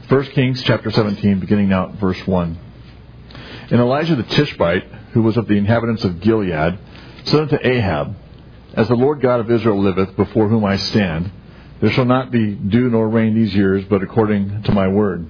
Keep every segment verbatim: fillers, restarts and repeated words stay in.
First Kings chapter seventeen, beginning now at verse one. And Elijah the Tishbite, who was of the inhabitants of Gilead, said unto Ahab, As the Lord God of Israel liveth, before whom I stand, there shall not be dew nor rain these years, but according to my word.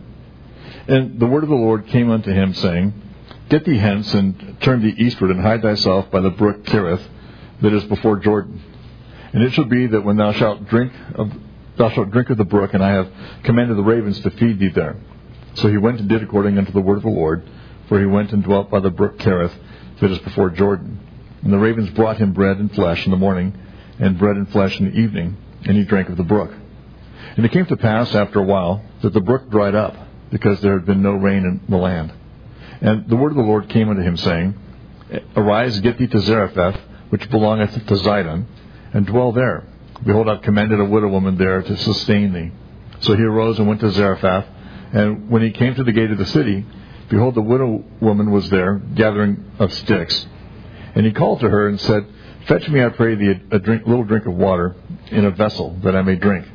And the word of the Lord came unto him, saying, Get thee hence, and turn thee eastward, and hide thyself by the brook Cherith, that is before Jordan. And it shall be that when thou shalt drink of thou shalt drink of the brook, and I have commanded the ravens to feed thee there. So he went and did according unto the word of the Lord, for he went and dwelt by the brook Cherith, that is before Jordan. And the ravens brought him bread and flesh in the morning, and bread and flesh in the evening, and he drank of the brook. And it came to pass after a while that the brook dried up, because there had been no rain in the land. And the word of the Lord came unto him, saying, Arise, get thee to Zarephath, which belongeth to Zidon, and dwell there. Behold, I have commanded a widow woman there to sustain thee. So he arose and went to Zarephath, and when he came to the gate of the city, behold, the widow woman was there, gathering of sticks. And he called to her and said, Fetch me, I pray thee, a drink, little drink of water in a vessel, that I may drink.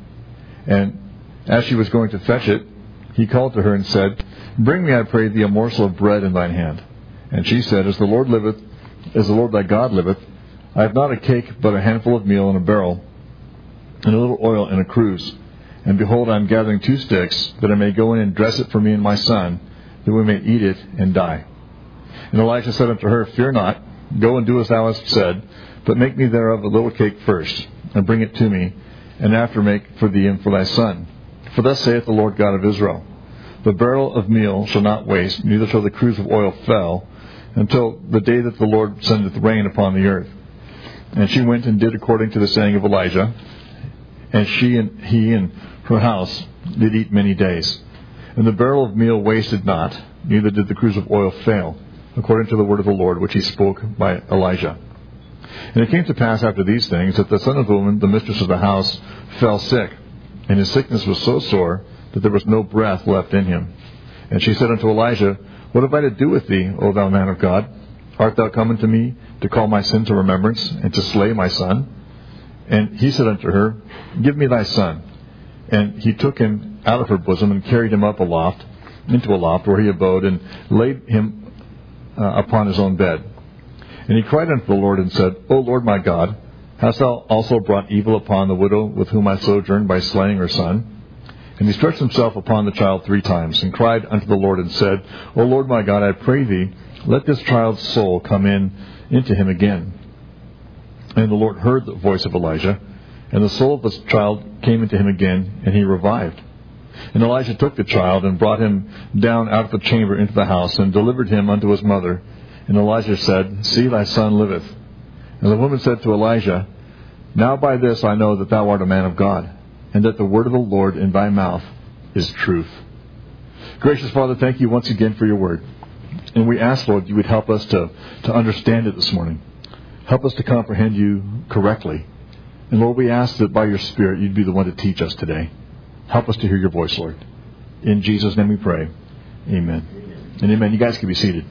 And as she was going to fetch it, he called to her and said, Bring me, I pray thee, a morsel of bread in thine hand. And she said, As the Lord liveth, as the Lord thy God liveth, I have not a cake, but a handful of meal in a barrel, and a little oil in a cruse. And behold, I am gathering two sticks, that I may go in and dress it for me and my son, that we may eat it and die. And Elisha said unto her, Fear not, go and do as thou hast said, but make me thereof a little cake first, and bring it to me, and after make for thee and for thy son. For thus saith the Lord God of Israel, The barrel of meal shall not waste, neither shall the cruse of oil fail, until the day that the Lord sendeth rain upon the earth. And she went and did according to the saying of Elijah, and she and he and her house did eat many days. And the barrel of meal wasted not, neither did the cruse of oil fail, according to the word of the Lord which he spoke by Elijah. And it came to pass after these things, that the son of the woman, the mistress of the house, fell sick, and his sickness was so sore that there was no breath left in him. And she said unto Elijah, What have I to do with thee, O thou man of God? Art thou come unto me to call my sin to remembrance, and to slay my son? And he said unto her, Give me thy son. And he took him out of her bosom, and carried him up aloft, into a loft where he abode, and laid him uh, upon his own bed. And he cried unto the Lord, and said, O Lord my God, hast thou also brought evil upon the widow with whom I sojourned by slaying her son? And he stretched himself upon the child three times, and cried unto the Lord, and said, O Lord my God, I pray thee, let this child's soul come in into him again. And the Lord heard the voice of Elijah, and the soul of the child came into him again, and he revived. And Elijah took the child, and brought him down out of the chamber into the house, and delivered him unto his mother. And Elijah said, See, thy son liveth. And the woman said to Elijah, Now by this I know that thou art a man of God, and that the word of the Lord in thy mouth is truth. Gracious Father, thank you once again for your word. And we ask, Lord, you would help us to, to understand it this morning. Help us to comprehend you correctly. And Lord, we ask that by your Spirit, you'd be the one to teach us today. Help us to hear your voice, Lord. In Jesus' name we pray. Amen. And amen. You guys can be seated.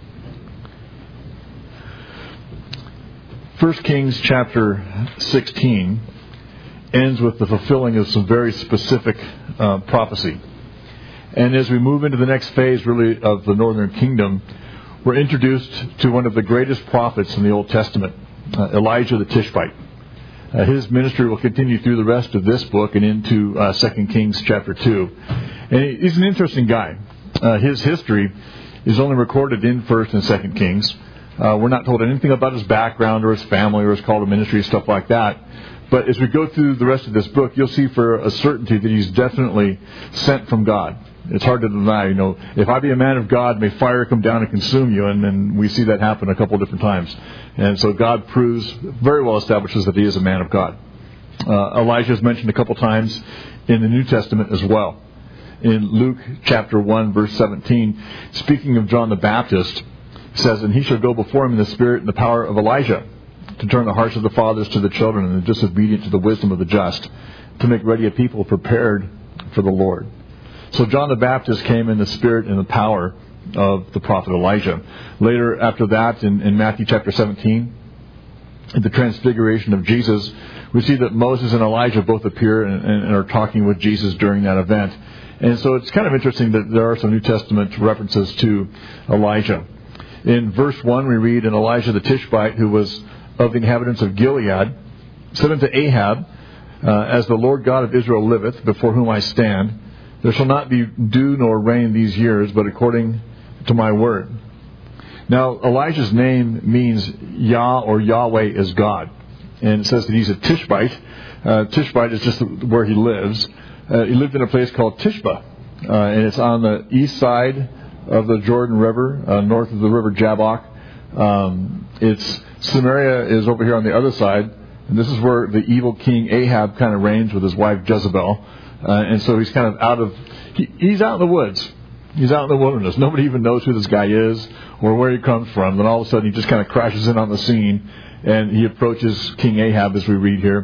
First Kings chapter sixteen ends with the fulfilling of some very specific uh, prophecy. And as we move into the next phase, really, of the northern kingdom, we're introduced to one of the greatest prophets in the Old Testament, uh, Elijah the Tishbite. Uh, his ministry will continue through the rest of this book and into uh, Second Kings chapter two. And he's an interesting guy. Uh, his history is only recorded in First and Second Kings. Uh, we're not told anything about his background or his family or his call to ministry, stuff like that. But as we go through the rest of this book, you'll see for a certainty that he's definitely sent from God. It's hard to deny, you know, if I be a man of God, may fire come down and consume you. And, and we see that happen a couple of different times. And so God proves, very well establishes that he is a man of God. Uh, Elijah is mentioned a couple times in the New Testament as well. In Luke chapter one, verse seventeen, speaking of John the Baptist, says, And he shall go before him in the spirit and the power of Elijah, to turn the hearts of the fathers to the children, and the disobedient to the wisdom of the just, to make ready a people prepared for the Lord. So John the Baptist came in the spirit and the power of the prophet Elijah. Later, after that, in, in Matthew chapter seventeen, in the transfiguration of Jesus, we see that Moses and Elijah both appear and, and are talking with Jesus during that event. And so it's kind of interesting that there are some New Testament references to Elijah. In verse one we read, "And Elijah the Tishbite, who was of the inhabitants of Gilead, said unto Ahab, uh, As the Lord God of Israel liveth, before whom I stand, there shall not be dew nor rain these years, but according to my word." Now, Elijah's name means Yah or Yahweh is God. And it says that he's a Tishbite. Uh, Tishbite is just where he lives. Uh, he lived in a place called Tishba. Uh, and it's on the east side of the Jordan River, uh, north of the river Jabbok. Um, it's Samaria is over here on the other side. And this is where the evil king Ahab kind of reigns with his wife Jezebel. Uh, and so he's kind of out of... He, he's out in the woods. He's out in the wilderness. Nobody even knows who this guy is or where he comes from. Then all of a sudden he just kind of crashes in on the scene, and he approaches King Ahab, as we read here,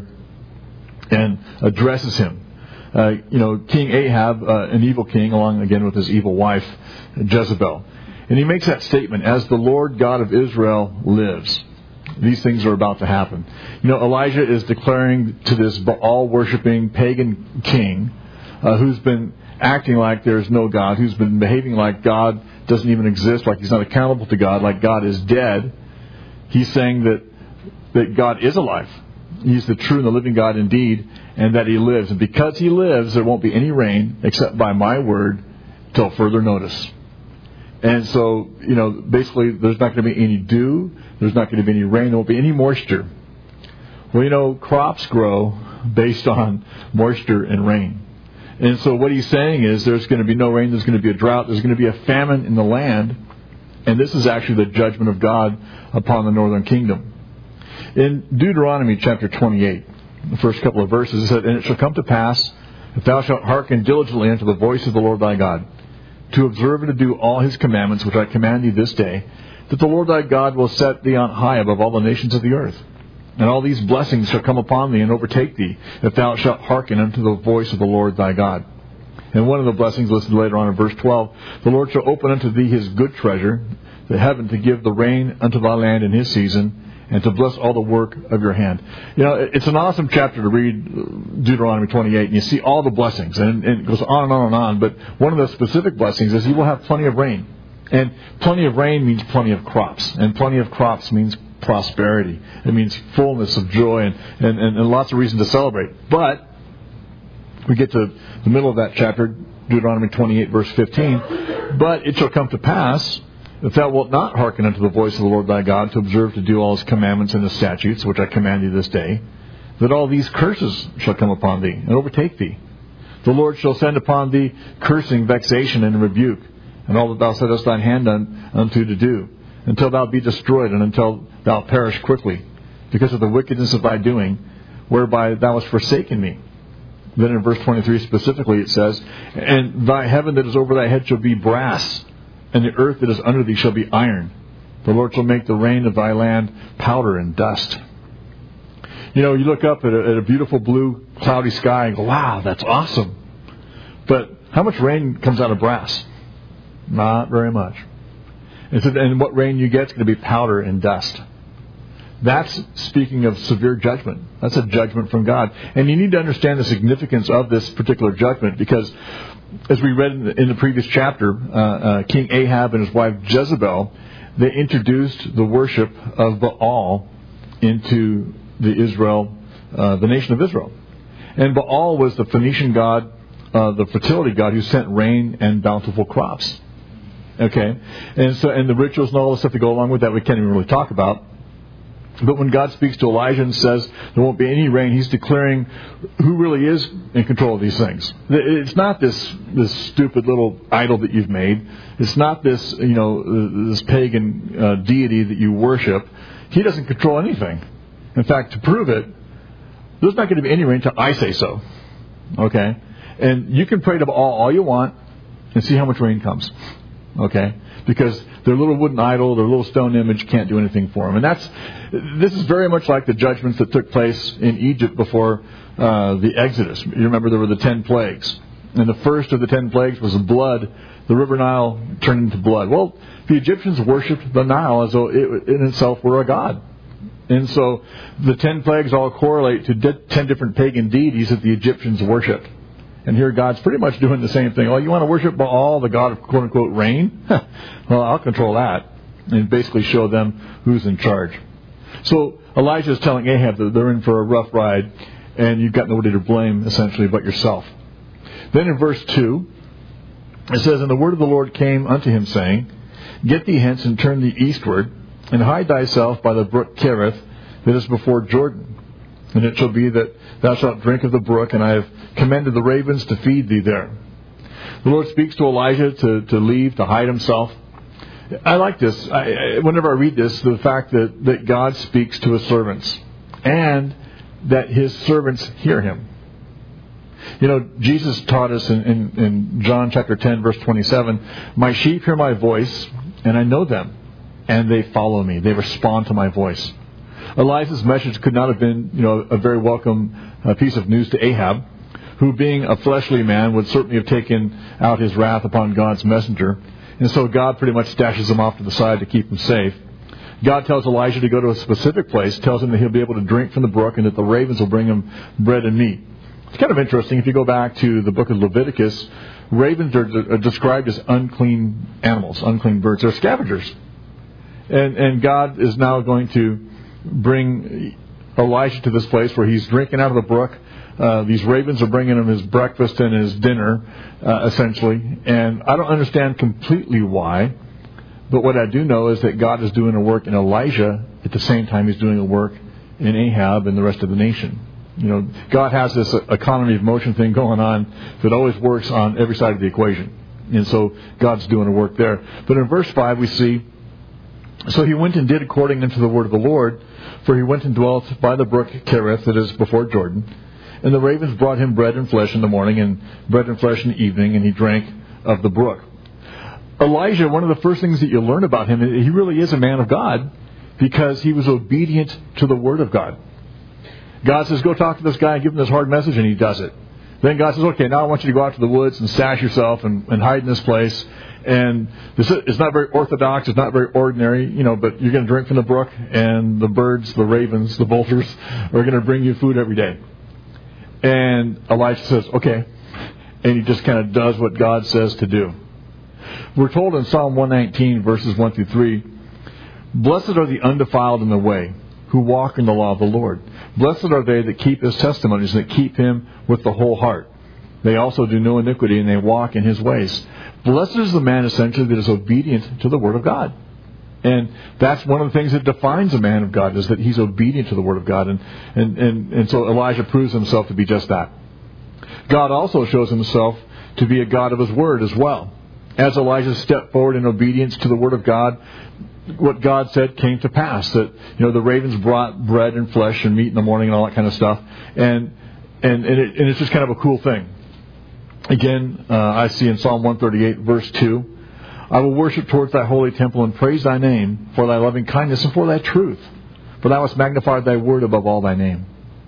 and addresses him. Uh, you know, King Ahab, uh, an evil king, along again with his evil wife, Jezebel. And he makes that statement, "As the Lord God of Israel lives." These things are about to happen. You know, Elijah is declaring to this Baal-worshipping pagan king uh, who's been acting like there's no God, who's been behaving like God doesn't even exist, like he's not accountable to God, like God is dead. He's saying that that God is alive. He's the true and the living God indeed, and that he lives. And because he lives, there won't be any rain except by my word till further notice. And so, you know, basically there's not going to be any dew, there's not going to be any rain, there won't be any moisture. Well, you know, crops grow based on moisture and rain. And so what he's saying is there's going to be no rain, there's going to be a drought, there's going to be a famine in the land. And this is actually the judgment of God upon the northern kingdom. In Deuteronomy chapter twenty-eight, the first couple of verses, it said, "And it shall come to pass, if thou shalt hearken diligently unto the voice of the Lord thy God, to observe and to do all his commandments which I command thee this day, that the Lord thy God will set thee on high above all the nations of the earth. And all these blessings shall come upon thee and overtake thee, if thou shalt hearken unto the voice of the Lord thy God." And one of the blessings listed later on in verse twelve, "The Lord shall open unto thee his good treasure, the heaven, to give the rain unto thy land in his season, and to bless all the work of your hand." You know, it's an awesome chapter to read, Deuteronomy twenty-eight, and you see all the blessings, and, and it goes on and on and on. But one of the specific blessings is you will have plenty of rain. And plenty of rain means plenty of crops, and plenty of crops means prosperity. It means fullness of joy and, and, and, and lots of reason to celebrate. But we get to the middle of that chapter, Deuteronomy twenty-eight, verse fifteen. "But it shall come to pass, if thou wilt not hearken unto the voice of the Lord thy God, to observe to do all his commandments and his statutes, which I command thee this day, that all these curses shall come upon thee and overtake thee. The Lord shall send upon thee cursing, vexation, and rebuke, and all that thou settest thine hand un, unto to do, until thou be destroyed, and until thou perish quickly, because of the wickedness of thy doing, whereby thou hast forsaken me." Then in verse twenty-three specifically it says, "And thy heaven that is over thy head shall be brass, and the earth that is under thee shall be iron. The Lord shall make the rain of thy land powder and dust." You know, you look up at a, at a beautiful blue cloudy sky and go, "Wow, that's awesome." But how much rain comes out of brass? Not very much. And, so, and what rain you get is going to be powder and dust. That's speaking of severe judgment. That's a judgment from God. And you need to understand the significance of this particular judgment, because as we read in the, in the previous chapter, uh, uh, King Ahab and his wife Jezebel, they introduced the worship of Baal into the Israel, uh, the nation of Israel. And Baal was the Phoenician god, uh, the fertility god, who sent rain and bountiful crops. Okay, and so and the rituals and all the stuff that go along with that we can't even really talk about. But when God speaks to Elijah and says there won't be any rain, he's declaring who really is in control of these things. It's not this this stupid little idol that you've made. It's not this, you know, this pagan uh, deity that you worship. He doesn't control anything. In fact, to prove it, there's not going to be any rain until I say so. Okay? And you can pray to Baal all you want and see how much rain comes. Okay? Because their little wooden idol, their little stone image can't do anything for them. And that's, this is very much like the judgments that took place in Egypt before uh, the Exodus. You remember there were the ten plagues. And the first of the ten plagues was blood. The river Nile turned into blood. Well, the Egyptians worshipped the Nile as though it in itself were a god. And so the ten plagues all correlate to ten different pagan deities that the Egyptians worshipped. And here God's pretty much doing the same thing. Oh, you want to worship Baal, the god of quote-unquote rain? Well, I'll control that. And basically show them who's in charge. So Elijah is telling Ahab that they're in for a rough ride, and you've got nobody to blame, essentially, but yourself. Then in verse two, it says, And the word of the Lord came unto him, saying, Get thee hence, and turn thee eastward, and hide thyself by the brook Cherith, that is before Jordan. And it shall be that thou shalt drink of the brook, and I have commanded the ravens to feed thee there. The Lord speaks to Elijah to, to leave, to hide himself. I like this. I, I, whenever I read this, the fact that, that God speaks to his servants, and that his servants hear him. You know, Jesus taught us in, in, in John chapter ten, verse twenty-seven, My sheep hear my voice, and I know them, and they follow me. They respond to my voice. Elijah's message could not have been, you know, a very welcome uh, piece of news to Ahab, who, being a fleshly man, would certainly have taken out his wrath upon God's messenger. And so God pretty much stashes him off to the side to keep him safe. God tells Elijah to go to a specific place, tells him that he'll be able to drink from the brook, and that the ravens will bring him bread and meat. It's kind of interesting. If you go back to the book of Leviticus, ravens are, are described as unclean animals, unclean birds. They're scavengers. And, and God is now going to bring Elijah to this place where he's drinking out of the brook. Uh, these ravens are bringing him his breakfast and his dinner, uh, essentially. And I don't understand completely why, but what I do know is that God is doing a work in Elijah at the same time he's doing a work in Ahab and the rest of the nation. You know, God has this economy of motion thing going on that always works on every side of the equation. And so God's doing a work there. But in verse five we see, So he went and did according unto the word of the Lord, for he went and dwelt by the brook Cherith, that is before Jordan. And the ravens brought him bread and flesh in the morning, and bread and flesh in the evening, and he drank of the brook. Elijah, one of the first things that you learn about him, he really is a man of God, because he was obedient to the word of God. God says, go talk to this guy and give him this hard message, and he does it. Then God says, okay, now I want you to go out to the woods and stash yourself and, and hide in this place. And this is, it's not very orthodox, it's not very ordinary, you know, but you're going to drink from the brook, and the birds, the ravens, the vultures are going to bring you food every day. And Elijah says, okay. And he just kind of does what God says to do. We're told in Psalm one nineteen, verses one through three, Blessed are the undefiled in the way, who walk in the law of the Lord. Blessed are they that keep his testimonies, and that keep him with the whole heart. They also do no iniquity, and they walk in his ways. Blessed is the man, essentially, that is obedient to the word of God. And that's one of the things that defines a man of God, is that he's obedient to the word of God. And, and, and, and so Elijah proves himself to be just that. God also shows himself to be a God of his word as well. As Elijah stepped forward in obedience to the word of God, what God said came to pass. That, you know, the ravens brought bread and flesh and meat in the morning and all that kind of stuff. And and, and, it, and it's just kind of a cool thing. Again, uh, I see in Psalm one thirty-eight, verse two, I will worship towards thy holy temple and praise thy name for thy loving kindness and for thy truth. For thou hast magnified thy word above all thy name.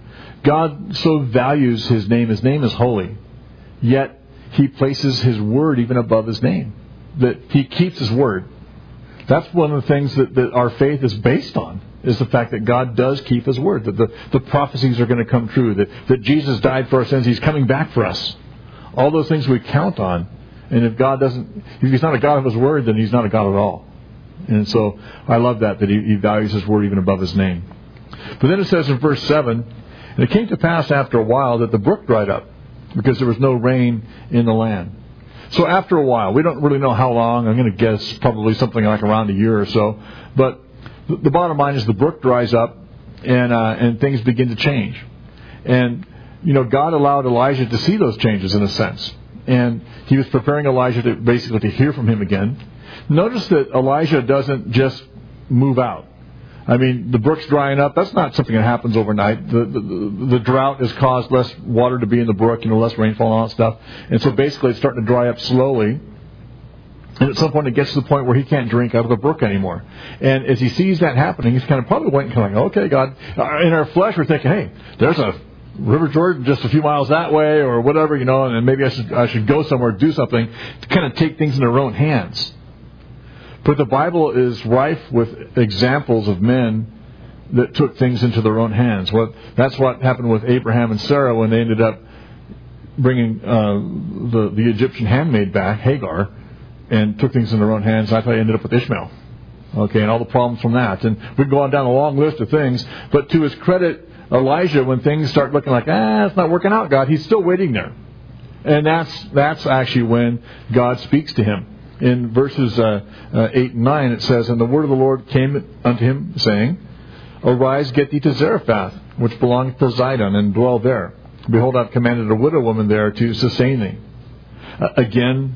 God so values his name. His name is holy. Yet he places his word even above his name. That he keeps his word. That's one of the things that, that our faith is based on, is the fact that God does keep his word. That the, the prophecies are going to come true. That, that Jesus died for our sins. He's coming back for us. All those things we count on. And if God doesn't, if he's not a God of his word, then he's not a God at all. And so I love that, that he, he values his word even above his name. But then it says in verse seven, And it came to pass after a while that the brook dried up, because there was no rain in the land. So after a while, we don't really know how long. I'm going to guess probably something like around a year or so. But the, the bottom line is the brook dries up, and uh, and things begin to change. And, you know, God allowed Elijah to see those changes in a sense. And he was preparing Elijah to basically to hear from him again. Notice that Elijah doesn't just move out. I mean, the brook's drying up. That's not something that happens overnight. The, the, the drought has caused less water to be in the brook, you know, less rainfall and all that stuff. And so basically it's starting to dry up slowly. And at some point it gets to the point where he can't drink out of the brook anymore. And as he sees that happening, he's kind of probably waiting, kind of like, okay, God. In our flesh, we're thinking, hey, there's a River Jordan just a few miles that way or whatever, you know, and maybe I should I should go somewhere, do something to kind of take things in their own hands. But the Bible is rife with examples of men that took things into their own hands. What that's what happened with Abraham and Sarah when they ended up bringing uh, the, the Egyptian handmaid back, Hagar, and took things in their own hands. That's how he ended up with Ishmael. Okay, and all the problems from that. And we can go on down a long list of things. But to his credit, Elijah, when things start looking like, ah, it's not working out, God, he's still waiting there. And that's that's actually when God speaks to him. In verses uh, uh, eight and nine, it says, And the word of the Lord came unto him, saying, Arise, get thee to Zarephath, which belongeth to Zidon, and dwell there. Behold, I've commanded a widow woman there to sustain thee. Uh, again,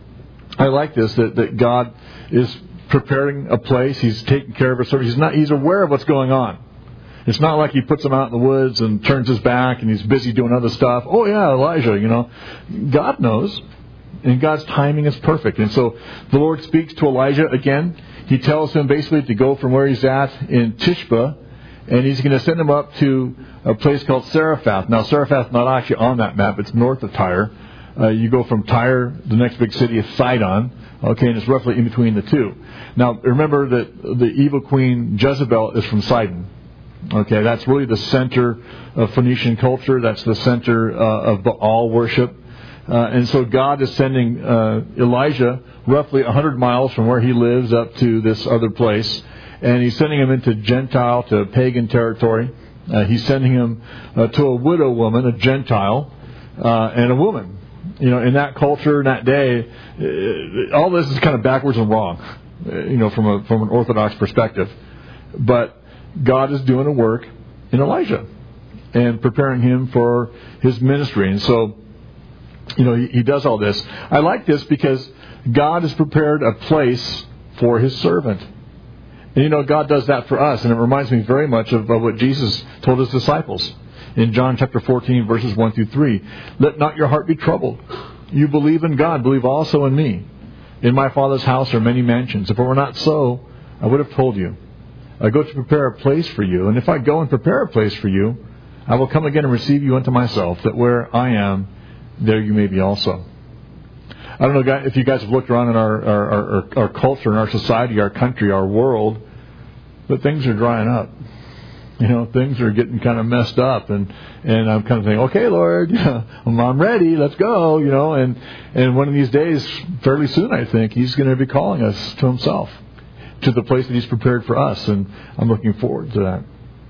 I like this, that, that God is preparing a place. He's taking care of a service. He's not. He's aware of what's going on. It's not like he puts him out in the woods and turns his back and he's busy doing other stuff. Oh yeah, Elijah, you know. God knows. And God's timing is perfect. And so the Lord speaks to Elijah again. He tells him basically to go from where he's at in Tishba, and he's going to send him up to a place called Zarephath. Now, Zarephath's not actually on that map. It's north of Tyre. Uh, you go from Tyre, the next big city is Sidon. Okay, and it's roughly in between the two. Now, remember that the evil queen Jezebel is from Sidon. Okay, that's really the center of Phoenician culture. That's the center uh, of Baal worship. Uh, and so God is sending uh, Elijah roughly one hundred miles from where he lives up to this other place. And he's sending him into Gentile, to pagan territory. Uh, he's sending him uh, to a widow woman, a Gentile, uh, and a woman. You know, in that culture, in that day, uh, all this is kind of backwards and wrong, uh, you know, from a from an Orthodox perspective. But God is doing a work in Elijah and preparing him for his ministry. And so, you know, he, he does all this. I like this because God has prepared a place for his servant. And, you know, God does that for us. And it reminds me very much of, of what Jesus told his disciples in John chapter fourteen, verses one through three. Let not your heart be troubled. You believe in God, believe also in me. In my Father's house are many mansions. If it were not so, I would have told you. I go to prepare a place for you. And if I go and prepare a place for you, I will come again and receive you unto myself, that where I am, there you may be also. I don't know if you guys have looked around in our, our, our, our culture, in our society, our country, our world, but things are drying up. You know, things are getting kind of messed up, and, and I'm kind of thinking, okay, Lord, you know, I'm ready, let's go, you know, and, and one of these days, fairly soon, I think, he's going to be calling us to himself, to the place that he's prepared for us, and I'm looking forward to that.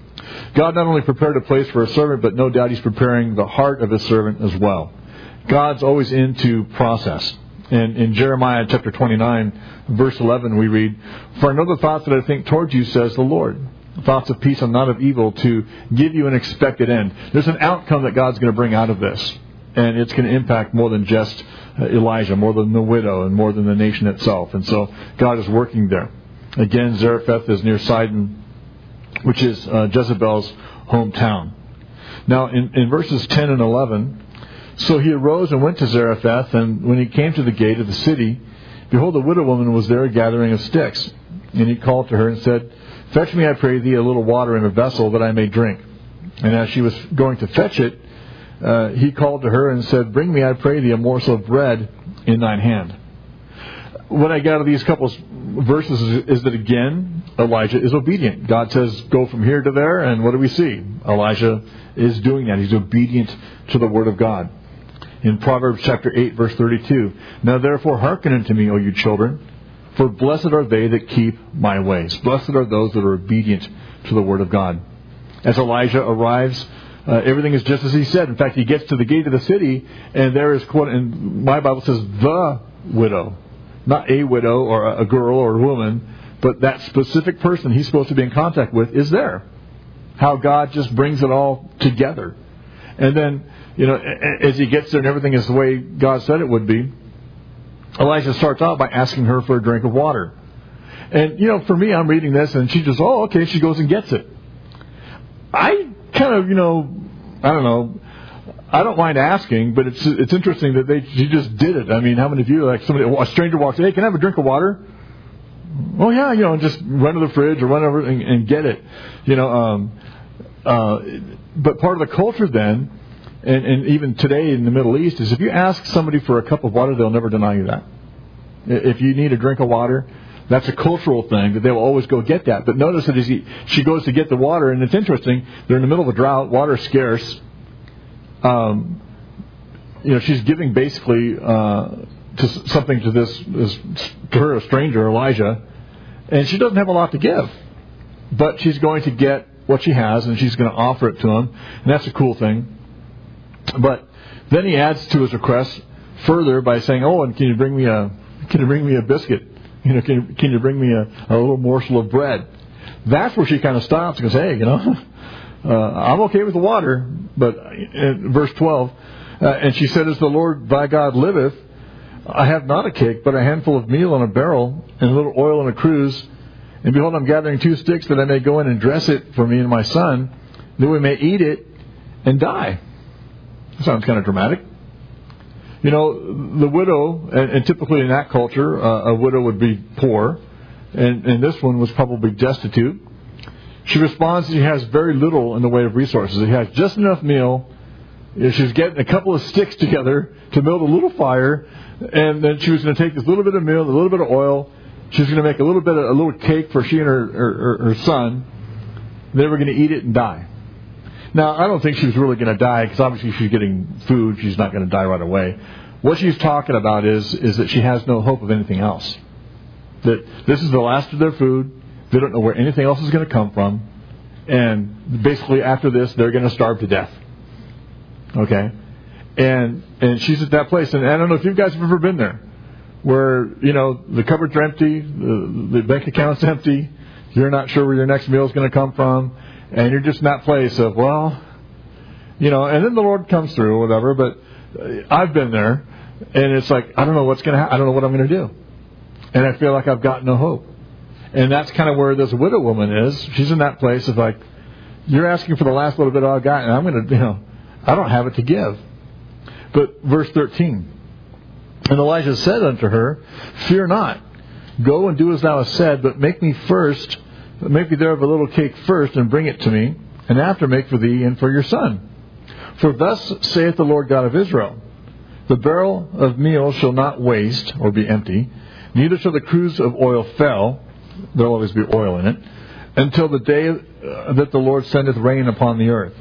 God not only prepared a place for a servant, but no doubt he's preparing the heart of his servant as well. God's always into process. And in Jeremiah chapter twenty-nine, verse eleven, we read, For I know the thoughts that I think towards you, says the Lord. Thoughts of peace and not of evil, to give you an expected end. There's an outcome that God's going to bring out of this. And it's going to impact more than just Elijah, more than the widow, and more than the nation itself. And so God is working there. Again, Zarephath is near Sidon, which is uh, Jezebel's hometown. Now, in, in verses ten and eleven, So he arose and went to Zarephath, and when he came to the gate of the city, behold, a widow woman was there gathering of sticks. And he called to her and said, Fetch me, I pray thee, a little water in a vessel, that I may drink. And as she was going to fetch it, uh, he called to her and said, Bring me, I pray thee, a morsel of bread in thine hand. What I get out of these couple verses is, is that, again, Elijah is obedient. God says, go from here to there, and what do we see? Elijah is doing that. He's obedient to the word of God. In Proverbs chapter eight, verse thirty-two, Now therefore hearken unto me, O you children, for blessed are they that keep my ways. Blessed are those that are obedient to the word of God. As Elijah arrives, uh, everything is just as he said. In fact, he gets to the gate of the city, and there is, quote, and my Bible says, the widow. Not a widow or a girl or a woman, but that specific person he's supposed to be in contact with is there. How God just brings it all together. And then, you know, as he gets there and everything is the way God said it would be, Elijah starts out by asking her for a drink of water. And, you know, for me, I'm reading this and she just, oh, okay, she goes and gets it. I kind of, you know, I don't know, I don't mind asking, but it's it's interesting that they she just did it. I mean, how many of you, like somebody, a stranger walks in, hey, can I have a drink of water? Oh, yeah, you know, just run to the fridge or run over and, and get it. You know, um, uh, but part of the culture then, and, and even today in the Middle East, is if you ask somebody for a cup of water, they'll never deny you that. If you need a drink of water, that's a cultural thing, that they will always go get that. But notice that as he, she goes to get the water, and it's interesting, they're in the middle of a drought, water is scarce. Um, you know, she's giving basically uh, to something to this, this, to her, a stranger, Elijah, and she doesn't have a lot to give. But she's going to get what she has, and she's going to offer it to him, and that's a cool thing. But then he adds to his request further by saying, "Oh, and can you bring me a can you bring me a biscuit? You know, can you, can you bring me a, a little morsel of bread?" That's where she kind of stops and goes, "Hey, you know, uh, I'm okay with the water." But in verse twelve, uh, and she said, "As the Lord thy God liveth, I have not a cake, but a handful of meal in a barrel, and a little oil in a cruse. And behold, I'm gathering two sticks that I may go in and dress it for me and my son, that we may eat it and die." That sounds kind of dramatic. You know, the widow, and, and typically in that culture, uh, a widow would be poor, and, and this one was probably destitute. She responds that she has very little in the way of resources. She has just enough meal. She's getting a couple of sticks together to build a little fire, and then she was going to take this little bit of meal, a little bit of oil. She was going to make a little bit of a little cake for she and her, her, her son. They were going to eat it and die. Now, I don't think she was really going to die, because obviously she's getting food. She's not going to die right away. What she's talking about is, is that she has no hope of anything else. That this is the last of their food. They don't know where anything else is going to come from. And basically after this, they're going to starve to death. Okay? And and she's at that place. And I don't know if you guys have ever been there, where, you know, the cupboards are empty, the, the bank account's empty, you're not sure where your next meal is going to come from, and you're just in that place of, well, you know, and then the Lord comes through or whatever, but I've been there, and it's like, I don't know what's going to happen, I don't know what I'm going to do. And I feel like I've got no hope. And that's kind of where this widow woman is. She's in that place of like, you're asking for the last little bit I've got, and I'm going to, you know, I don't have it to give. But verse thirteen, and Elijah said unto her, "Fear not, go and do as thou hast said, but make me first, make me there of a little cake first, and bring it to me, and after make for thee and for your son. For thus saith the Lord God of Israel, the barrel of meal shall not waste, or be empty, neither shall the cruse of oil fail," there will always be oil in it, "until the day that the Lord sendeth rain upon the earth."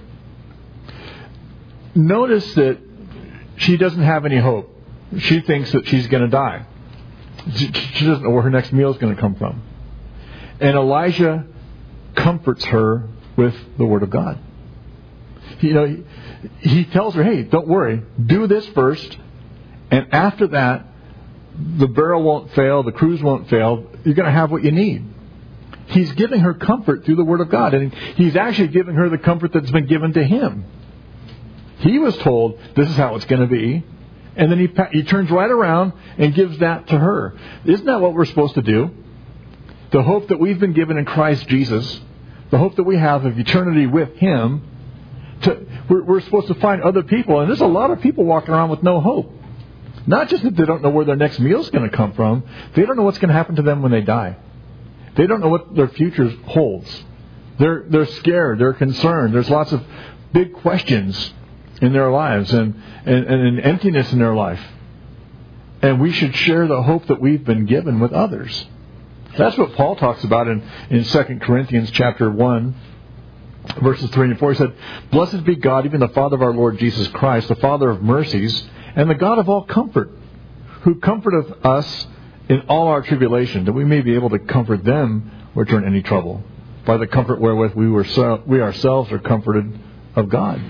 Notice that she doesn't have any hope. She thinks that she's going to die. She doesn't know where her next meal is going to come from. And Elijah comforts her with the Word of God. You know, he, he tells her, "Hey, don't worry. Do this first, and after that, the barrel won't fail, the cruse won't fail. You're going to have what you need." He's giving her comfort through the Word of God, and he's actually giving her the comfort that's been given to him. He was told, this is how it's going to be. And then he he turns right around and gives that to her. Isn't that what we're supposed to do? The hope that we've been given in Christ Jesus, the hope that we have of eternity with Him, to, we're, we're supposed to find other people. And there's a lot of people walking around with no hope. Not just that they don't know where their next meal is going to come from. They don't know what's going to happen to them when they die. They don't know what their future holds. They're, they're scared. They're concerned. There's lots of big questions in their lives, and, and, and an emptiness in their life. And we should share the hope that we've been given with others. That's what Paul talks about in, in Second Corinthians chapter one, verses three and four. He said, "Blessed be God, even the Father of our Lord Jesus Christ, the Father of mercies, and the God of all comfort, who comforteth us in all our tribulation, that we may be able to comfort them which are in any trouble, by the comfort wherewith we, were so, we ourselves are comforted of God."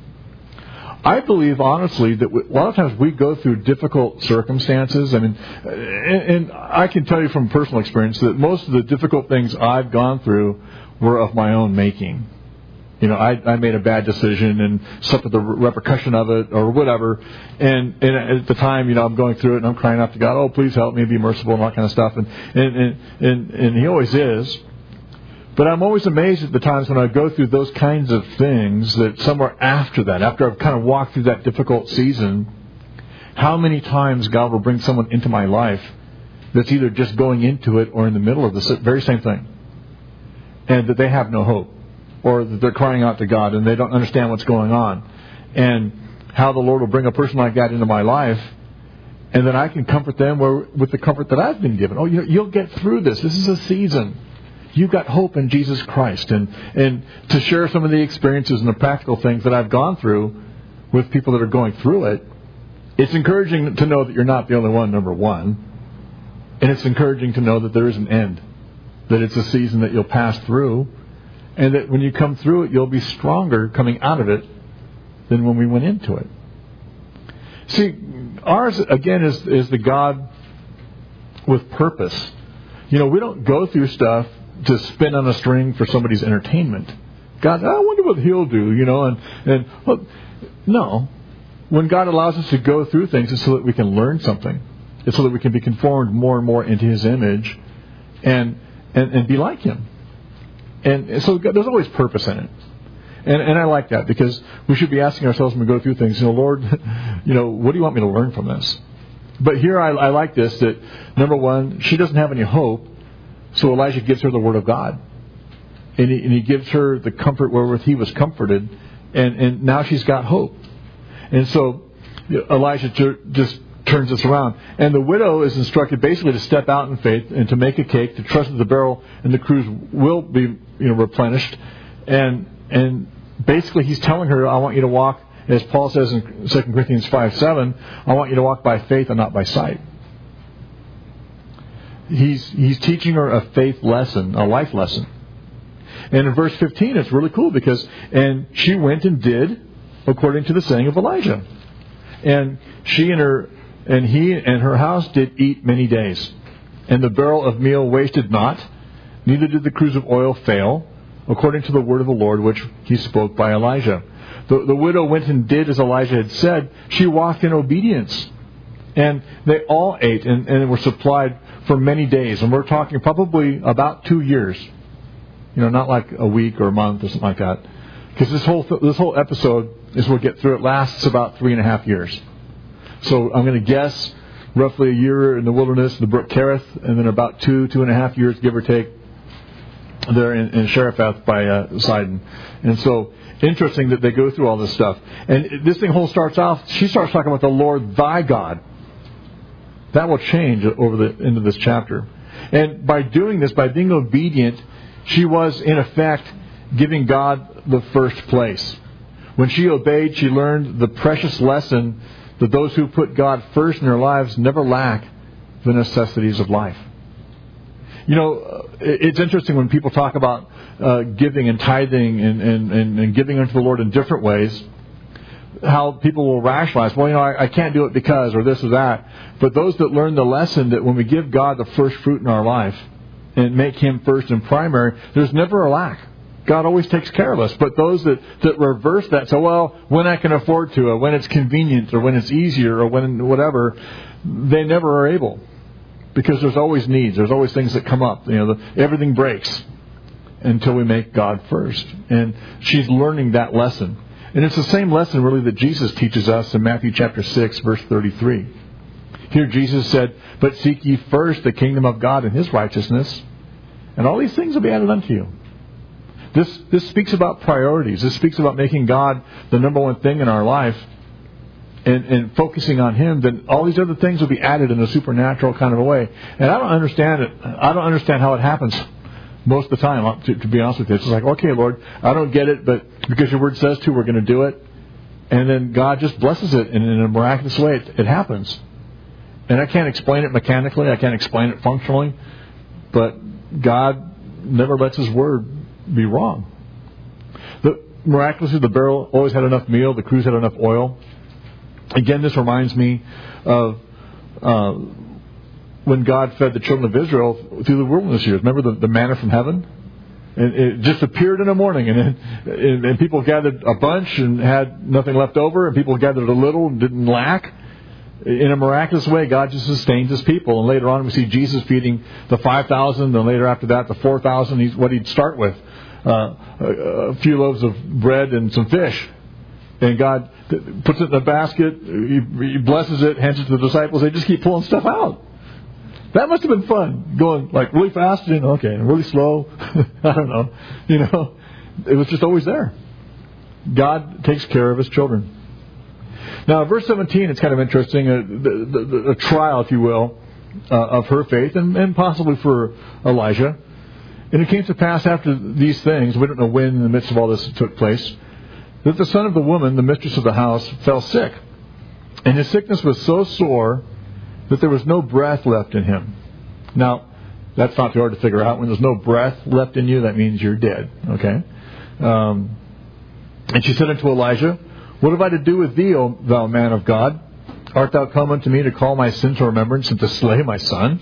I believe, honestly, that a lot of times we go through difficult circumstances. I mean, and, and I can tell you from personal experience that most of the difficult things I've gone through were of my own making. You know, I, I made a bad decision and suffered the repercussion of it or whatever. And, and at the time, you know, I'm going through it and I'm crying out to God, "Oh, please help me, be merciful," and all that kind of stuff. And, and, and, and, and He always is. But I'm always amazed at the times when I go through those kinds of things, that somewhere after that, after I've kind of walked through that difficult season, how many times God will bring someone into my life that's either just going into it or in the middle of the very same thing. And that they have no hope. Or that they're crying out to God and they don't understand what's going on. And how the Lord will bring a person like that into my life. And then I can comfort them with the comfort that I've been given. "Oh, you'll get through this. This is a season. You've got hope in Jesus Christ." And, and to share some of the experiences and the practical things that I've gone through with people that are going through it, It's encouraging to know that you're not the only one, number one. And it's encouraging to know that there is an end. That it's a season that you'll pass through. And that when you come through it, you'll be stronger coming out of it than when we went into it. See, ours, again, is, is the God with purpose. You know, we don't go through stuff to spin on a string for somebody's entertainment. God, I wonder what He'll do, you know. And, and well, no. When God allows us to go through things, it's so that we can learn something. It's so that we can be conformed more and more into His image and and, and be like Him. And so there's always purpose in it. And, and I like that, because we should be asking ourselves when we go through things, you know, Lord, you know, what do you want me to learn from this? But here I, I like this, that number one, she doesn't have any hope, so Elijah gives her the Word of God. And he, and he gives her the comfort wherewith he was comforted, and, and now she's got hope. And so Elijah just turns this around. And the widow is instructed basically to step out in faith and to make a cake, to trust that the barrel and the cruse will be, you know, replenished. And and basically he's telling her, I want you to walk, as Paul says in Second Corinthians five seven, I want you to walk by faith and not by sight. He's he's teaching her a faith lesson, a life lesson. And in verse fifteen, it's really cool, because and she went and did according to the saying of Elijah. And she and her and he and her house did eat many days. And the barrel of meal wasted not, neither did the cruse of oil fail, according to the word of the Lord which he spoke by Elijah. The, the widow went and did as Elijah had said. She walked in obedience. And they all ate and, and were supplied for many days. And we're talking probably about two years. You know, not like a week or a month or something like that. Because this whole this whole episode, as we'll get through it, lasts about three and a half years. So I'm going to guess roughly a year in the wilderness, the brook Kerith, and then about two, two and a half years, give or take, there in, in Sherephath by uh, Sidon. And so, interesting that they go through all this stuff. And this thing whole starts off, she starts talking about the Lord thy God. That will change over the end of this chapter. And by doing this, by being obedient, she was, in effect, giving God the first place. When she obeyed, she learned the precious lesson that those who put God first in their lives never lack the necessities of life. You know, it's interesting when people talk about uh, giving and tithing and, and, and, and giving unto the Lord in different ways, how people will rationalize, well, you know, I, I can't do it because, or this or that. But those that learn the lesson that when we give God the first fruit in our life and make Him first and primary, there's never a lack. God always takes care of us. But those that, that reverse that, so, well, when I can afford to, or when it's convenient, or when it's easier, or when whatever, they never are able. Because there's always needs. There's always things that come up. You know, the, everything breaks until we make God first. And she's learning that lesson. And it's the same lesson, really, that Jesus teaches us in Matthew chapter six, verse thirty-three. Here Jesus said, but seek ye first the kingdom of God and His righteousness, and all these things will be added unto you. This this speaks about priorities. This speaks about making God the number one thing in our life and, and focusing on Him. Then all these other things will be added in a supernatural kind of a way. And I don't understand it. I don't understand how it happens most of the time, to, to be honest with you. It's like, okay, Lord, I don't get it, but because your word says to, we're going to do it. And then God just blesses it, and in a miraculous way it, it happens. And I can't explain it mechanically. I can't explain it functionally. But God never lets His word be wrong. The, miraculously, the barrel always had enough meal. The cruse had enough oil. Again, this reminds me of uh, when God fed the children of Israel through the wilderness years. Remember the, the manna from heaven? And it just appeared in the morning, and, and, and people gathered a bunch and had nothing left over, and people gathered a little and didn't lack. In a miraculous way, God just sustains His people. And later on, we see Jesus feeding the five thousand, and later after that, the four thousand. He's what He'd start with. Uh, a, a few loaves of bread and some fish. And God puts it in a basket, He, he blesses it, hands it to the disciples. They just keep pulling stuff out. That must have been fun, going like really fast, and okay, and really slow. I don't know. You know, it was just always there. God takes care of His children. Now, verse seventeen, it's kind of interesting, a, the, the, a trial, if you will, uh, of her faith, and, and possibly for Elijah. And it came to pass after these things, we don't know when in the midst of all this took place, that the son of the woman, the mistress of the house, fell sick. And his sickness was so sore that there was no breath left in him. Now, that's not too hard to figure out. When there's no breath left in you, that means you're dead. Okay? Um, and she said unto Elijah, What have I to do with thee, O thou man of God? Art thou come unto me to call my sin to remembrance and to slay my son?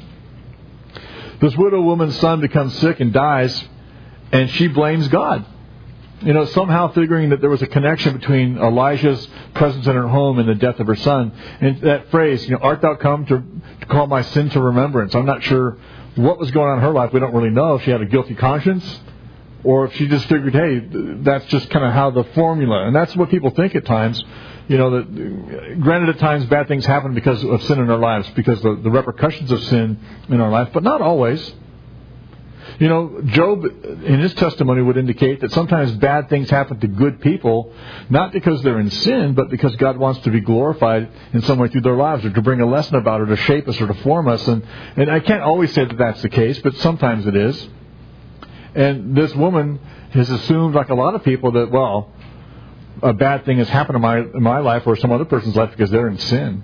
This widow woman's son becomes sick and dies, and she blames God. You know, somehow figuring that there was a connection between Elijah's presence in her home and the death of her son. And that phrase, you know, art thou come to, to call my sin to remembrance? I'm not sure what was going on in her life. We don't really know if she had a guilty conscience or if she just figured, hey, that's just kind of how the formula. And that's what people think at times. You know, that granted at times bad things happen because of sin in our lives, because of the repercussions of sin in our life, but not always. You know, Job, in his testimony, would indicate that sometimes bad things happen to good people, not because they're in sin, but because God wants to be glorified in some way through their lives, or to bring a lesson about it, or to shape us, or to form us. And, and I can't always say that that's the case, but sometimes it is. And this woman has assumed, like a lot of people, that, well, a bad thing has happened in my in my life or some other person's life because they're in sin.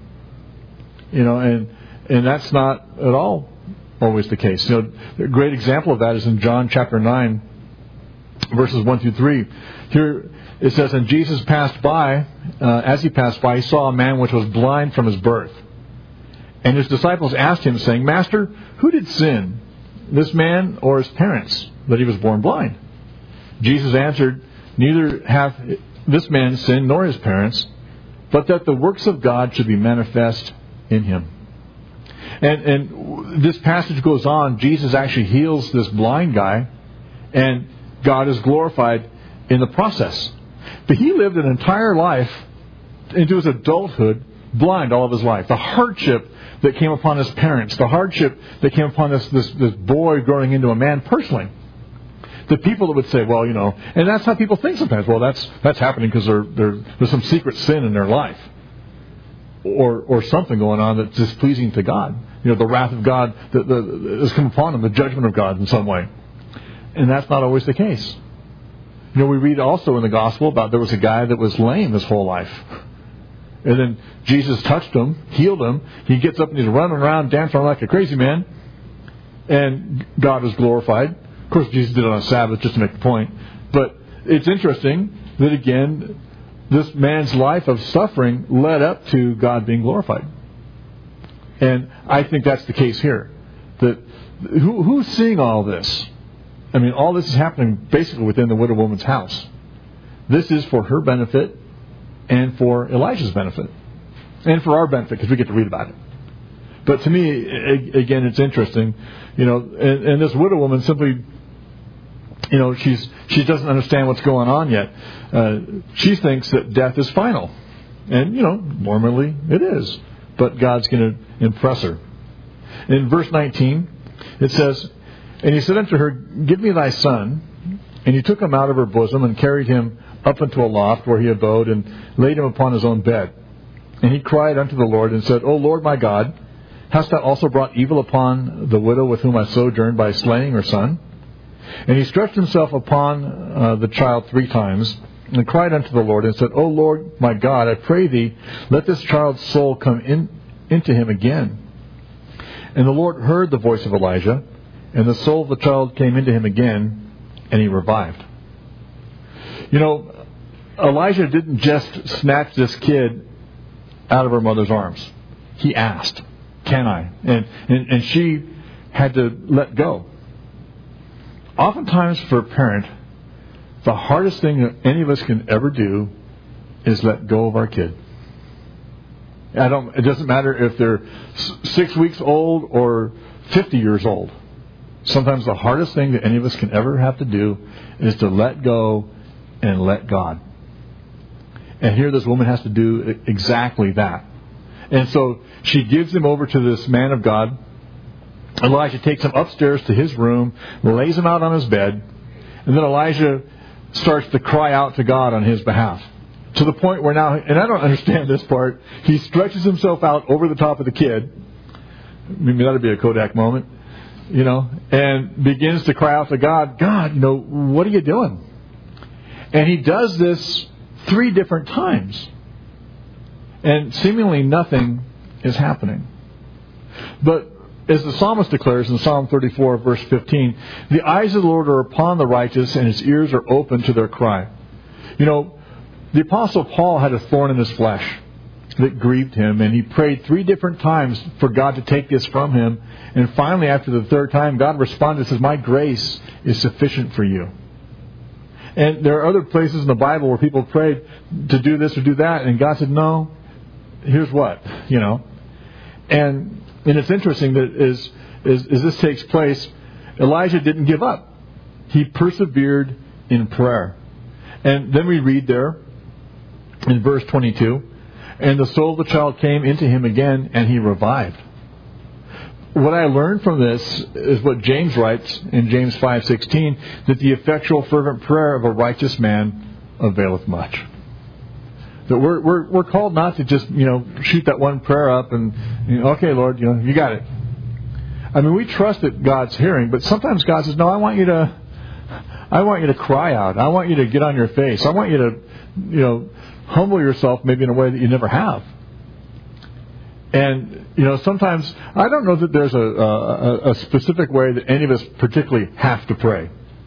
You know, and and that's not at all always the case. You know, a great example of that is in John chapter nine, verses one through three. Here it says, And Jesus passed by, uh, as he passed by, he saw a man which was blind from his birth. And his disciples asked him, saying, Master, who did sin, this man or his parents, that he was born blind? Jesus answered, Neither hath this man sinned nor his parents, but that the works of God should be manifest in him. And, and this passage goes on. Jesus actually heals this blind guy, and God is glorified in the process. But he lived an entire life into his adulthood blind all of his life. The hardship that came upon his parents, the hardship that came upon this, this, this boy growing into a man personally. The people that would say, well, you know, and that's how people think sometimes. Well, that's that's happening because there there's some secret sin in their life, or or something going on that's displeasing to God. You know, the wrath of God that, that has come upon them, the judgment of God in some way, and that's not always the case. You know, we read also in the gospel about there was a guy that was lame his whole life, and then Jesus touched him, healed him. He gets up and he's running around, dancing around like a crazy man, and God was glorified. Of course, Jesus did it on a Sabbath just to make the point. But it's interesting that, again, this man's life of suffering led up to God being glorified. And I think that's the case here. That who, who's seeing all this? I mean, all this is happening basically within the widow woman's house. This is for her benefit and for Elijah's benefit. And for our benefit, because we get to read about it. But to me, again, it's interesting. You know, and, and this widow woman simply... You know, she's she doesn't understand what's going on yet. Uh, she thinks that death is final. And, you know, normally it is. But God's going to impress her. In verse nineteen, it says, And he said unto her, Give me thy son. And he took him out of her bosom and carried him up into a loft where he abode and laid him upon his own bed. And he cried unto the Lord and said, O Lord my God, hast thou also brought evil upon the widow with whom I sojourned by slaying her son? And he stretched himself upon uh, the child three times, and cried unto the Lord, and said, O Lord my God, I pray thee, let this child's soul come in, into him again. And the Lord heard the voice of Elijah, and the soul of the child came into him again, and he revived. You know, Elijah didn't just snatch this kid out of her mother's arms. He asked, Can I? And, and, and she had to let go. Oftentimes for a parent, the hardest thing that any of us can ever do is let go of our kid. I don't. It doesn't matter if they're six weeks old or fifty years old. Sometimes the hardest thing that any of us can ever have to do is to let go and let God. And here this woman has to do exactly that. And so she gives him over to this man of God. Elijah takes him upstairs to his room, lays him out on his bed, and then Elijah starts to cry out to God on his behalf. To the point where now, and I don't understand this part, he stretches himself out over the top of the kid. Maybe that would be a Kodak moment, you know, and begins to cry out to God, God, you know, what are you doing? And he does this three different times. and seemingly nothing is happening. But as the psalmist declares in Psalm thirty-four, verse fifteen, the eyes of the Lord are upon the righteous, and His ears are open to their cry. You know, the Apostle Paul had a thorn in his flesh that grieved him, and he prayed three different times for God to take this from him. And finally, after the third time, God responded and says, my grace is sufficient for you. And there are other places in the Bible where people prayed to do this or do that, and God said, no, here's what, you know. And and it's interesting that as, as, as this takes place, Elijah didn't give up. He persevered in prayer. And then we read there in verse twenty-two, and the soul of the child came into him again, and he revived. What I learned from this is what James writes in James five sixteen, that the effectual fervent prayer of a righteous man availeth much. That we're we're we're called not to just, you know, shoot that one prayer up and, you know, okay, Lord, you know, you got it. I mean, we trust that God's hearing, but sometimes God says, no, I want you to I want you to cry out. I want you to get on your face. I want you to, you know, humble yourself maybe in a way that you never have. And, you know, sometimes, I don't know that there's a, a, a specific way that any of us particularly have to pray.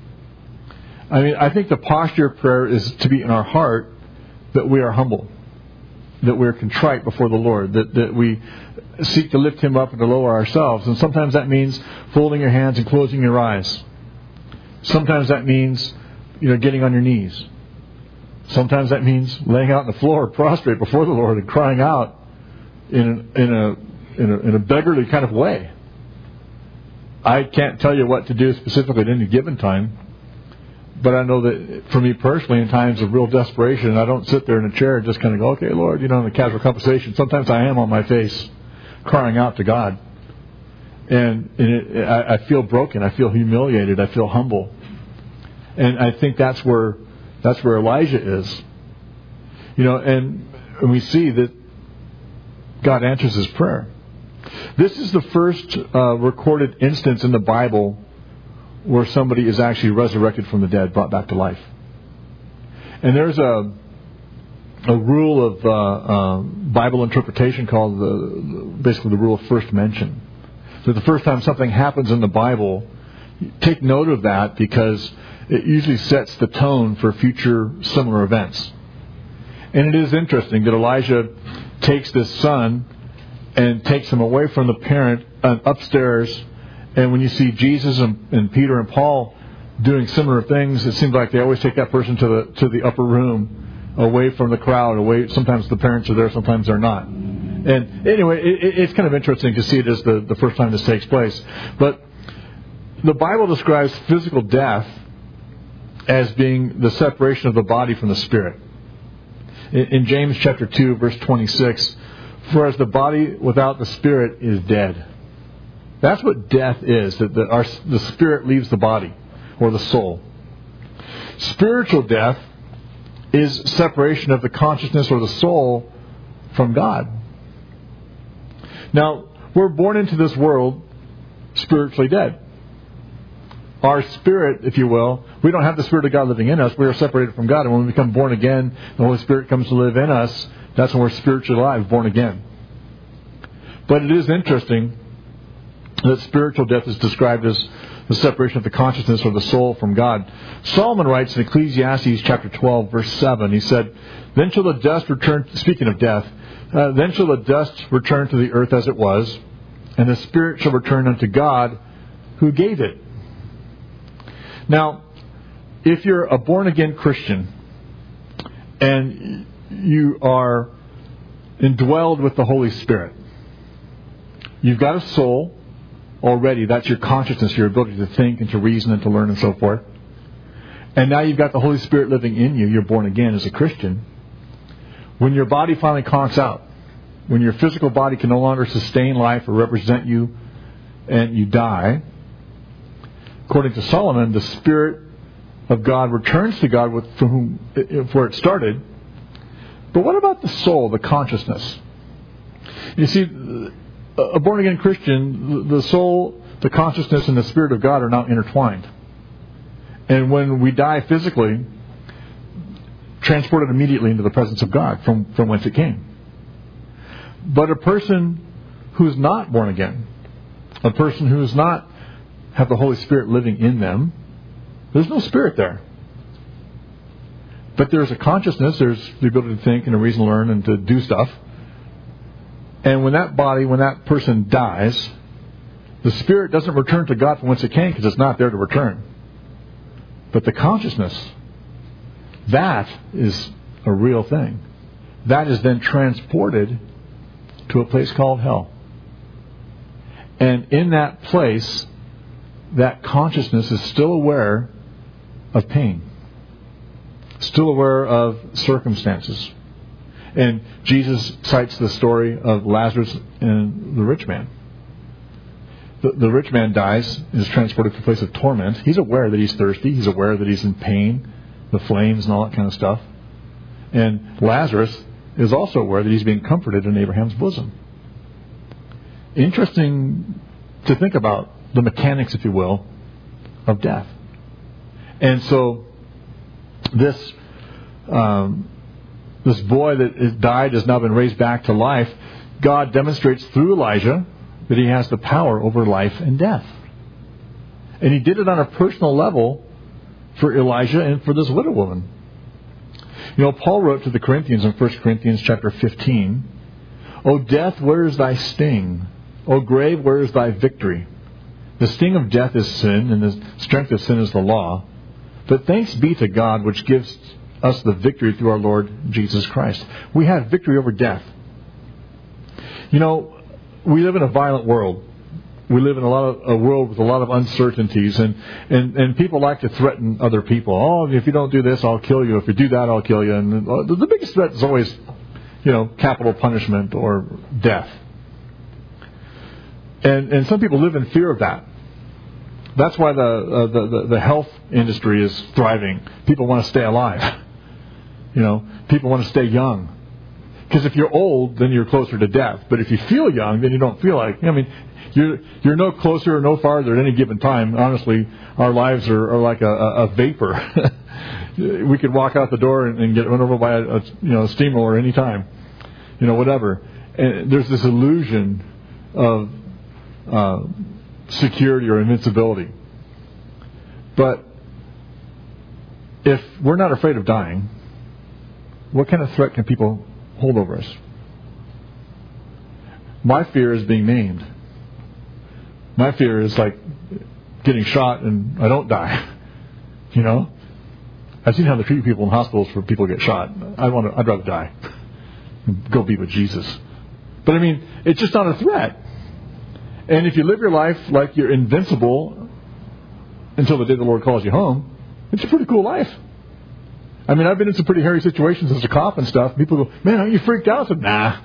I mean, I think the posture of prayer is to be in our heart that we are humble, that we are contrite before the Lord, that, that we seek to lift Him up and to lower ourselves. And sometimes that means folding your hands and closing your eyes. Sometimes that means, you know, getting on your knees. Sometimes that means laying out on the floor prostrate before the Lord and crying out in a, in a, in a, in a beggarly kind of way. I can't tell you what to do specifically at any given time, but I know that for me personally, in times of real desperation, I don't sit there in a chair and just kind of go, okay, Lord, you know, in a casual conversation. Sometimes I am on my face crying out to God. And, and it, I, I feel broken. I feel humiliated. I feel humble. And I think that's where that's where Elijah is. You know, and, and we see that God answers his prayer. This is the first uh, recorded instance in the Bible where somebody is actually resurrected from the dead, brought back to life. And there's a a rule of uh, uh, Bible interpretation called the basically the rule of first mention. So the first time something happens in the Bible, take note of that, because it usually sets the tone for future similar events. And it is interesting that Elijah takes this son and takes him away from the parent uh, upstairs. And when you see Jesus and, and Peter and Paul doing similar things, it seems like they always take that person to the to the upper room, away from the crowd. Away. Sometimes the parents are there, sometimes they're not. And anyway, it, it's kind of interesting to see it as the, the first time this takes place. But the Bible describes physical death as being the separation of the body from the spirit. In, in James chapter two, verse twenty-six, for as the body without the spirit is dead. That's what death is, that the, our, the spirit leaves the body, or the soul. Spiritual death is separation of the consciousness or the soul from God. Now, we're born into this world spiritually dead. Our spirit, if you will, we don't have the Spirit of God living in us. We are separated from God. And when we become born again, the Holy Spirit comes to live in us. That's when we're spiritually alive, born again. But it is interesting that spiritual death is described as the separation of the consciousness or the soul from God. Solomon writes in Ecclesiastes chapter twelve, verse seven, he said, Then shall the dust return, speaking of death, uh, then shall the dust return to the earth as it was, and the spirit shall return unto God who gave it. Now, if you're a born-again Christian and you are indwelled with the Holy Spirit, you've got a soul already. That's your consciousness, your ability to think and to reason and to learn and so forth. And now you've got the Holy Spirit living in you. You're born again as a Christian. When your body finally conks out, when your physical body can no longer sustain life or represent you and you die, according to Solomon, the Spirit of God returns to God with, from whom, where it started. But what about the soul, the consciousness? You see, a born-again Christian, the soul, the consciousness, and the Spirit of God are now intertwined. And when we die physically, transported immediately into the presence of God from, from whence it came. But a person who's not born again, a person who does not have the Holy Spirit living in them, there's no spirit there. But there's a consciousness, there's the ability to think and to reason, learn, and to do stuff. And when that body, when that person dies, the spirit doesn't return to God from whence it came because it's not there to return. But the consciousness, that is a real thing. That is then transported to a place called hell. And in that place, that consciousness is still aware of pain. Still aware of circumstances. And Jesus cites the story of Lazarus and the rich man. The, the rich man dies and is transported to a place of torment. He's aware that he's thirsty. He's aware that he's in pain, the flames and all that kind of stuff. And Lazarus is also aware that he's being comforted in Abraham's bosom. Interesting to think about the mechanics, if you will, of death. And so this um, this boy that has died has now been raised back to life. God demonstrates through Elijah that he has the power over life and death. And he did it on a personal level for Elijah and for this widow woman. You know, Paul wrote to the Corinthians in First Corinthians chapter fifteen, O death, where is thy sting? O grave, where is thy victory? The sting of death is sin, and the strength of sin is the law. But thanks be to God, which gives us the victory through our Lord Jesus Christ. We have victory over death. You know, we live in a violent world. We live in a lot of a world with a lot of uncertainties, and, and, and people like to threaten other people. Oh, if you don't do this, I'll kill you. If you do that, I'll kill you. And the, the biggest threat is always, you know, capital punishment or death. And and some people live in fear of that. That's why the, uh, the, the the health industry is thriving. People want to stay alive. You know, people want to stay young. Because if you're old, then you're closer to death. But if you feel young, then you don't feel like... I mean, you're you're no closer or no farther at any given time. Honestly, our lives are, are like a, a vapor. We could walk out the door and, and get run over by a, a you know a steamroller any time. You know, whatever. And there's this illusion of uh, security or invincibility. But if we're not afraid of dying, what kind of threat can people hold over us? My fear is being maimed. My fear is like getting shot and I don't die. You know? I've seen how they treat people in hospitals for people who get shot. I want to, I'd rather die. Go be with Jesus. But I mean, it's just not a threat. And if you live your life like you're invincible until the day the Lord calls you home, it's a pretty cool life. I mean, I've been in some pretty hairy situations as a cop and stuff. People go, man, aren't you freaked out? I said, nah.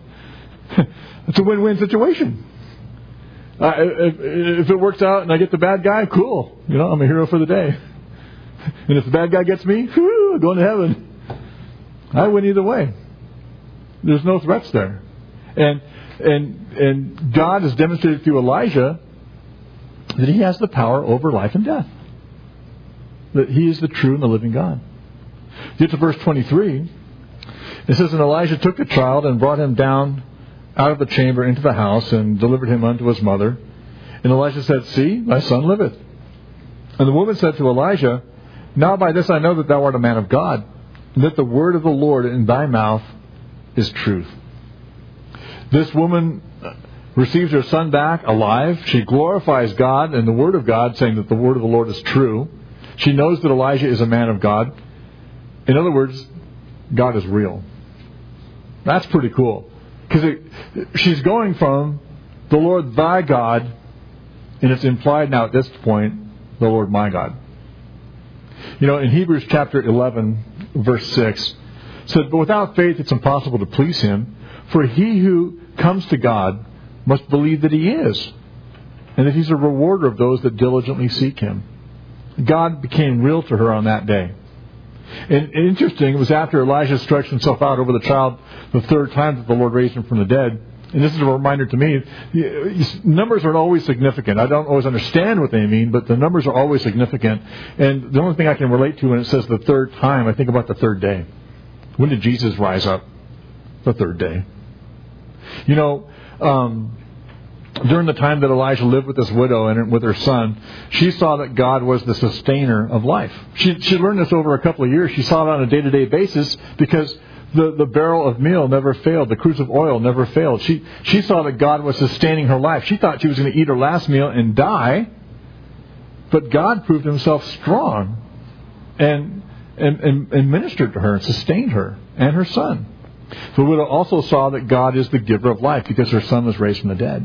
It's a win-win situation. Uh, if, if it works out and I get the bad guy, cool. You know, I'm a hero for the day. And if the bad guy gets me, whoo, I'm going to heaven. I win either way. There's no threats there. And and and God has demonstrated through Elijah that he has the power over life and death. That he is the true and the living God. Get to verse twenty-three. It says, And Elijah took the child and brought him down out of the chamber into the house and delivered him unto his mother. And Elijah said, See, thy son liveth. And the woman said to Elijah, Now by this I know that thou art a man of God, and that the word of the Lord in thy mouth is truth. This woman receives her son back alive. She glorifies God and the word of God, saying that the word of the Lord is true. She knows that Elijah is a man of God. In other words, God is real. That's pretty cool. Because she's going from the Lord thy God, and it's implied now at this point, the Lord my God. You know, in Hebrews chapter eleven, verse six, it said, But without faith it's impossible to please him, for he who comes to God must believe that he is, and that he's a rewarder of those that diligently seek him. God became real to her on that day. And, and interesting, it was after Elijah stretched himself out over the child the third time that the Lord raised him from the dead. And this is a reminder to me, numbers are always significant. I don't always understand what they mean, but the numbers are always significant. And the only thing I can relate to when it says the third time, I think about the third day. When did Jesus rise up? The third day. You know, um, during the time that Elijah lived with this widow and with her son, she saw that God was the sustainer of life. She, she learned this over a couple of years. She saw it on a day-to-day basis because the, the barrel of meal never failed. The cruse of oil never failed. She, she saw that God was sustaining her life. She thought she was going to eat her last meal and die. But God proved himself strong and, and, and, and ministered to her and sustained her and her son. The widow also saw that God is the giver of life because her son was raised from the dead.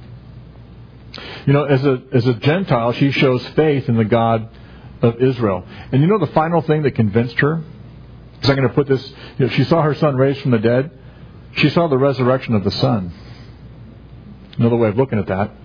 You know, as a as a Gentile, she shows faith in the God of Israel. And you know the final thing that convinced her? Because I'm going to put this, you know, she saw her son raised from the dead. She saw the resurrection of the son. Another way of looking at that.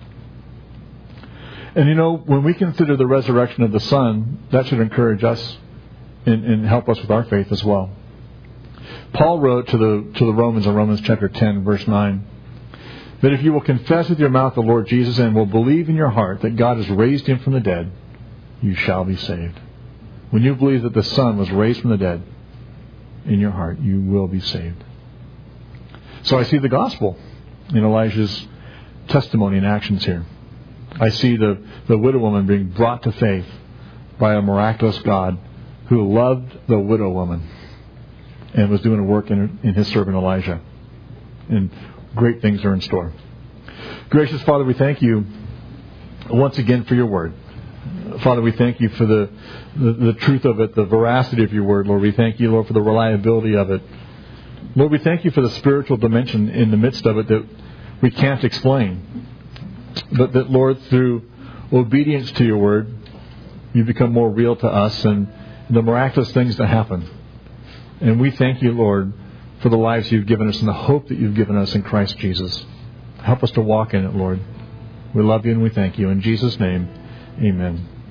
And you know, when we consider the resurrection of the son, that should encourage us and, and help us with our faith as well. Paul wrote to the to the Romans in Romans chapter ten, verse nine, that if you will confess with your mouth the Lord Jesus and will believe in your heart that God has raised him from the dead, you shall be saved. When you believe that the Son was raised from the dead in your heart, you will be saved. So I see the gospel in Elijah's testimony and actions here. I see the, the widow woman being brought to faith by a miraculous God who loved the widow woman and was doing a work in, in his servant Elijah. And great things are in store. Gracious Father, we thank you once again for your word. Father, we thank you for the, the, the truth of it, the veracity of your word. Lord, we thank you, Lord, for the reliability of it. Lord, we thank you for the spiritual dimension in the midst of it that we can't explain. But that, Lord, through obedience to your word, you become more real to us and the miraculous things that happen. And we thank you, Lord, for the lives you've given us and the hope that you've given us in Christ Jesus. Help us to walk in it, Lord. We love you and we thank you. In Jesus' name, amen.